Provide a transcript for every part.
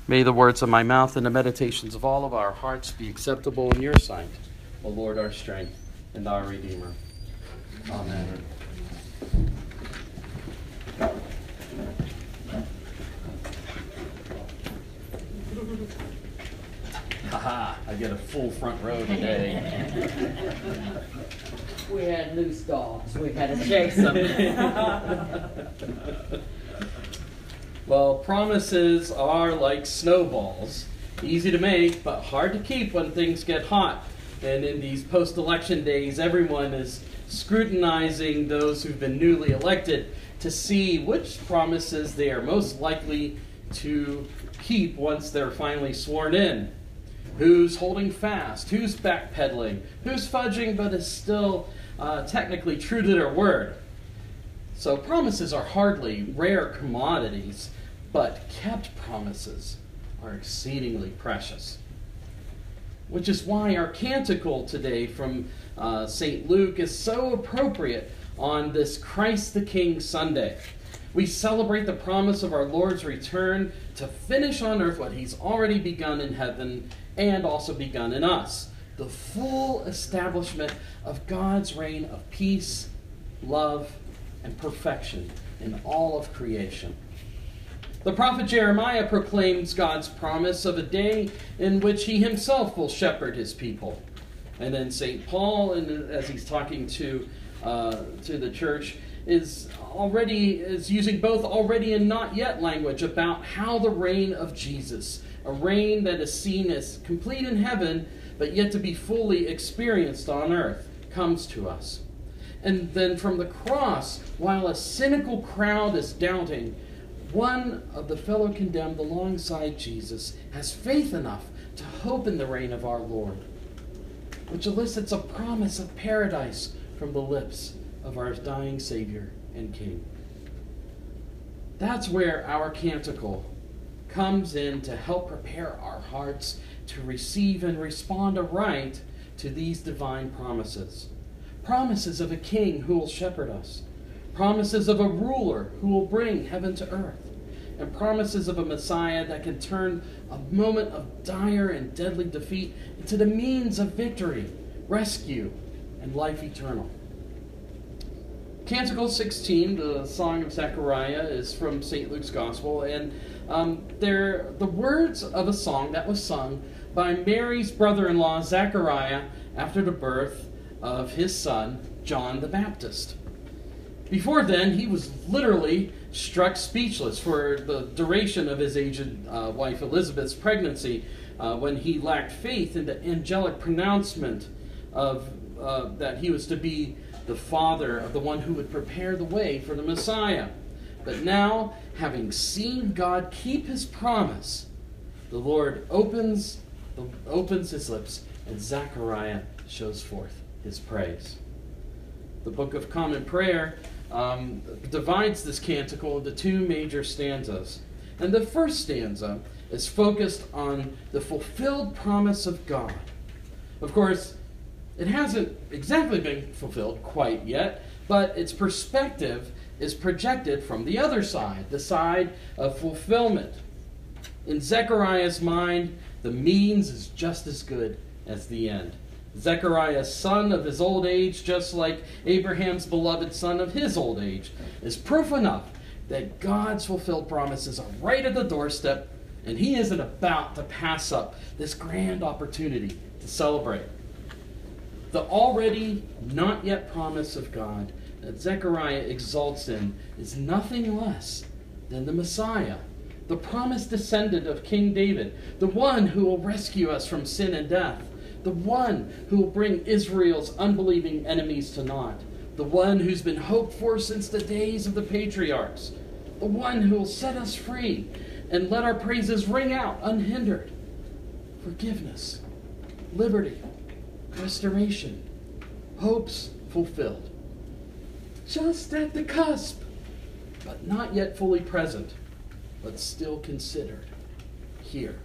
May the words of my mouth and the meditations of all of our hearts be acceptable in your sight, O Lord, our strength and our Redeemer. Amen. Haha, I get a full front row today. We had loose dogs. We had to chase them. Well, promises are like snowballs. Easy to make, but hard to keep when things get hot. And in these post-election days, everyone is scrutinizing those who've been newly elected to see which promises they are most likely to keep once they're finally sworn in. Who's holding fast? Who's backpedaling? Who's fudging but is still technically true to their word? So promises are hardly rare commodities, but kept promises are exceedingly precious. Which is why our canticle today from St. Luke is so appropriate on this Christ the King Sunday. We celebrate the promise of our Lord's return to finish on earth what he's already begun in heaven and also begun in us. The full establishment of God's reign of peace, love, and perfection in all of creation. The prophet Jeremiah proclaims God's promise of a day in which he himself will shepherd his people. And then St. Paul, as he's talking to the church, is using both already and not yet language about how the reign of Jesus, a reign that is seen as complete in heaven, but yet to be fully experienced on earth, comes to us. And then from the cross, while a cynical crowd is doubting, one of the fellow condemned alongside Jesus has faith enough to hope in the reign of our Lord, which elicits a promise of paradise from the lips of our dying Savior and King. That's where our canticle comes in to help prepare our hearts to receive and respond aright to these divine promises. Promises of a king who will shepherd us. Promises of a ruler who will bring heaven to earth. And promises of a Messiah that can turn a moment of dire and deadly defeat into the means of victory, rescue, and life eternal. Canticle 16, the Song of Zechariah, is from St. Luke's Gospel, and they're the words of a song that was sung by Mary's brother-in-law, Zechariah, after the birth of his son, John the Baptist. Before then, he was literally struck speechless for the duration of his aged wife Elizabeth's pregnancy when he lacked faith in the angelic pronouncement of that he was to be the father of the one who would prepare the way for the Messiah. But now, having seen God keep his promise, the Lord opens his lips, and Zechariah shows forth his praise. The Book of Common Prayer divides this canticle into two major stanzas. And the first stanza is focused on the fulfilled promise of God. Of course, it hasn't exactly been fulfilled quite yet, but its perspective is projected from the other side, the side of fulfillment. In Zechariah's mind, the means is just as good as the end. Zechariah's son of his old age, just like Abraham's beloved son of his old age, is proof enough that God's fulfilled promises are right at the doorstep, and he isn't about to pass up this grand opportunity to celebrate. The already not yet promise of God that Zechariah exalts in is nothing less than the Messiah, the promised descendant of King David, the one who will rescue us from sin and death, the one who will bring Israel's unbelieving enemies to naught, the one who's been hoped for since the days of the patriarchs, the one who will set us free and let our praises ring out unhindered. Forgiveness, liberty, restoration, hopes fulfilled. Just at the cusp, but not yet fully present, but still considered here.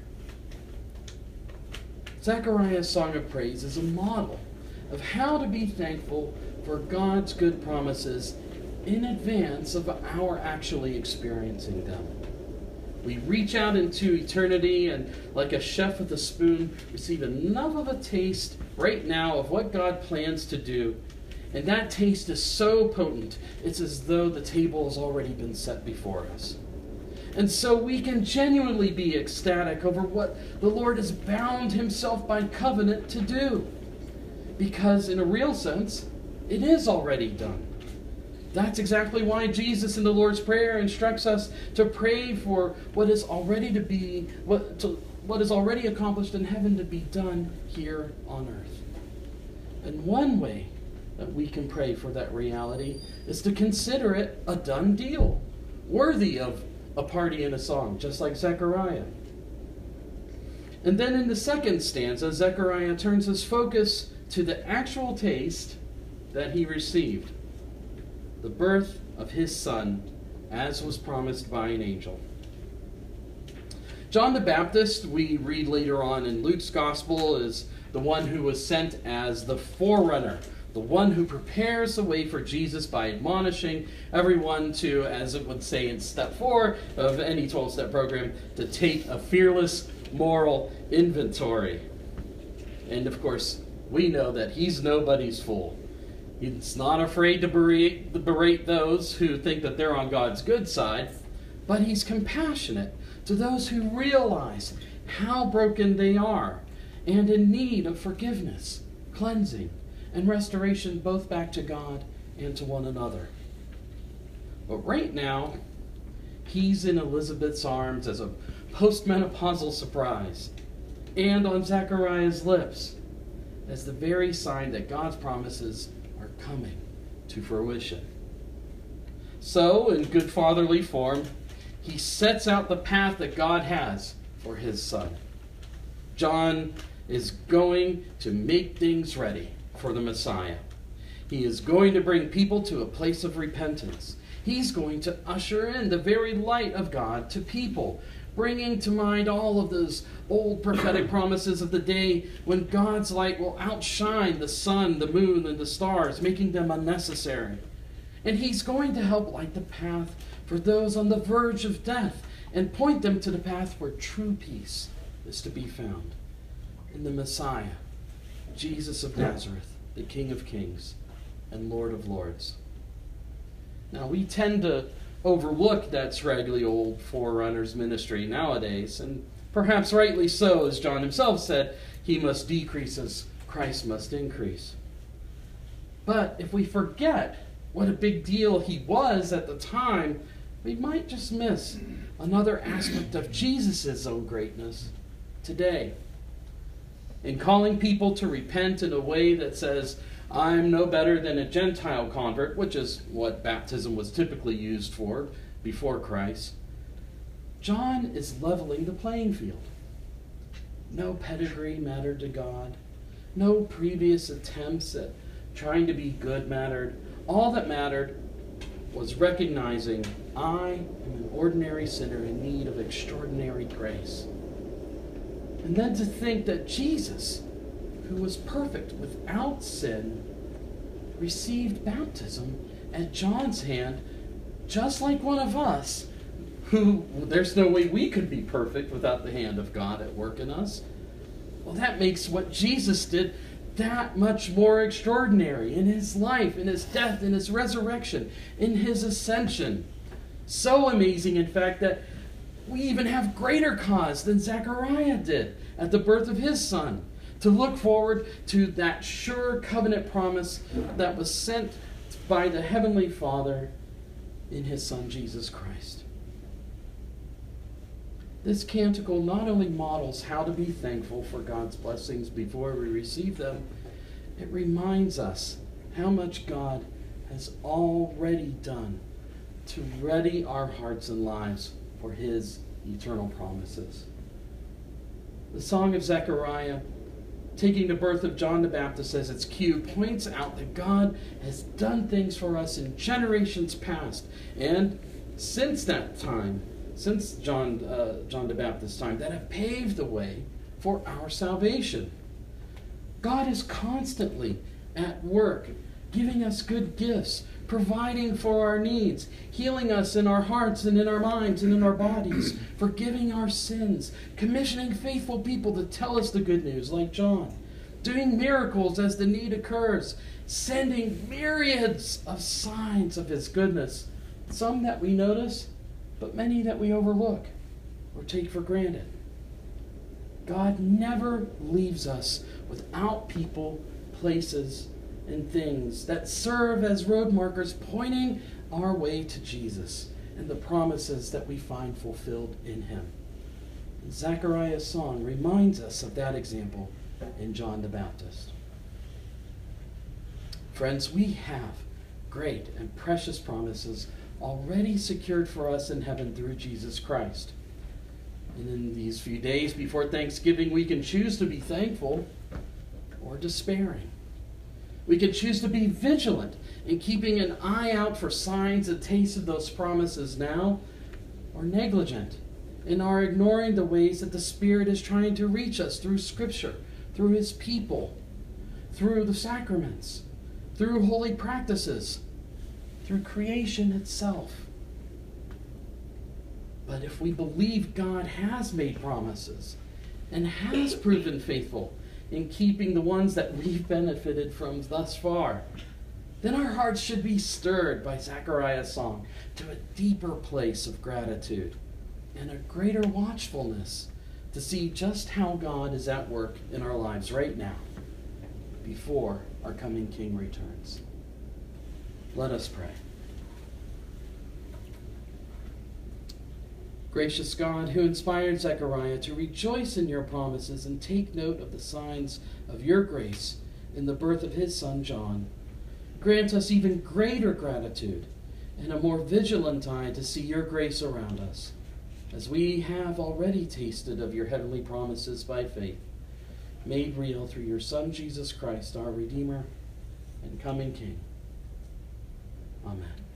Zechariah's Song of Praise is a model of how to be thankful for God's good promises in advance of our actually experiencing them. We reach out into eternity and, like a chef with a spoon, receive enough of a taste right now of what God plans to do. And that taste is so potent, it's as though the table has already been set before us. And so we can genuinely be ecstatic over what the Lord has bound himself by covenant to do. Because in a real sense, it is already done. That's exactly why Jesus in the Lord's Prayer instructs us to pray for what is already what is already accomplished in heaven to be done here on earth. And one way that we can pray for that reality is to consider it a done deal, worthy of a party and a song, just like Zechariah. And then in the second stanza, Zechariah turns his focus to the actual taste that he received, the birth of his son, as was promised by an angel. John the Baptist, we read later on in Luke's Gospel, is the one who was sent as the forerunner, the one who prepares the way for Jesus by admonishing everyone to, as it would say in step 4 of any 12-step program, to take a fearless moral inventory. And of course, we know that he's nobody's fool. He's not afraid to berate those who think that they're on God's good side, but he's compassionate to those who realize how broken they are and in need of forgiveness, cleansing, and restoration both back to God and to one another. But right now, he's in Elizabeth's arms as a postmenopausal surprise, and on Zechariah's lips as the very sign that God's promises are coming to fruition. So, in good fatherly form, he sets out the path that God has for his son. John is going to make things ready for the Messiah. He is going to bring people to a place of repentance. He's going to usher in the very light of God to people, bringing to mind all of those old prophetic promises of the day when God's light will outshine the sun, the moon, and the stars, making them unnecessary. And he's going to help light the path for those on the verge of death and point them to the path where true peace is to be found in the Messiah, Jesus of Nazareth, the King of Kings and Lord of Lords. Now, we tend to overlook that scraggly old forerunner's ministry nowadays, and perhaps rightly so, as John himself said, he must decrease as Christ must increase. But if we forget what a big deal he was at the time, we might just miss another aspect of Jesus' own greatness today. In calling people to repent in a way that says, I'm no better than a Gentile convert, which is what baptism was typically used for before Christ, John is leveling the playing field. No pedigree mattered to God. No previous attempts at trying to be good mattered. All that mattered was recognizing I am an ordinary sinner in need of extraordinary grace. And then to think that Jesus, who was perfect without sin, received baptism at John's hand, just like one of us, who there's no way we could be perfect without the hand of God at work in us. Well, that makes what Jesus did that much more extraordinary in his life, in his death, in his resurrection, in his ascension. So amazing, in fact, that we even have greater cause than Zechariah did at the birth of his son, to look forward to that sure covenant promise that was sent by the Heavenly Father in his Son, Jesus Christ. This canticle not only models how to be thankful for God's blessings before we receive them, it reminds us how much God has already done to ready our hearts and lives for his eternal promises. The Song of Zechariah, taking the birth of John the Baptist as its cue, points out that God has done things for us in generations past, and since that time, since John the Baptist's time, that have paved the way for our salvation. God is constantly at work, giving us good gifts, providing for our needs, healing us in our hearts and in our minds and in our bodies, forgiving our sins, commissioning faithful people to tell us the good news like John, doing miracles as the need occurs, sending myriads of signs of his goodness, some that we notice, but many that we overlook or take for granted. God never leaves us without people, places, and things that serve as road markers pointing our way to Jesus and the promises that we find fulfilled in him. And Zechariah's song reminds us of that example in John the Baptist. Friends, we have great and precious promises already secured for us in heaven through Jesus Christ. And in these few days before Thanksgiving, we can choose to be thankful or despairing. We can choose to be vigilant in keeping an eye out for signs and tastes of those promises now, or negligent in our ignoring the ways that the Spirit is trying to reach us through Scripture, through his people, through the sacraments, through holy practices, through creation itself. But if we believe God has made promises and has proven faithful in keeping the ones that we've benefited from thus far, then our hearts should be stirred by Zechariah's song to a deeper place of gratitude and a greater watchfulness to see just how God is at work in our lives right now before our coming King returns. Let us pray. Gracious God, who inspired Zechariah to rejoice in your promises and take note of the signs of your grace in the birth of his son John, grant us even greater gratitude and a more vigilant eye to see your grace around us, as we have already tasted of your heavenly promises by faith, made real through your Son Jesus Christ, our Redeemer and coming King. Amen.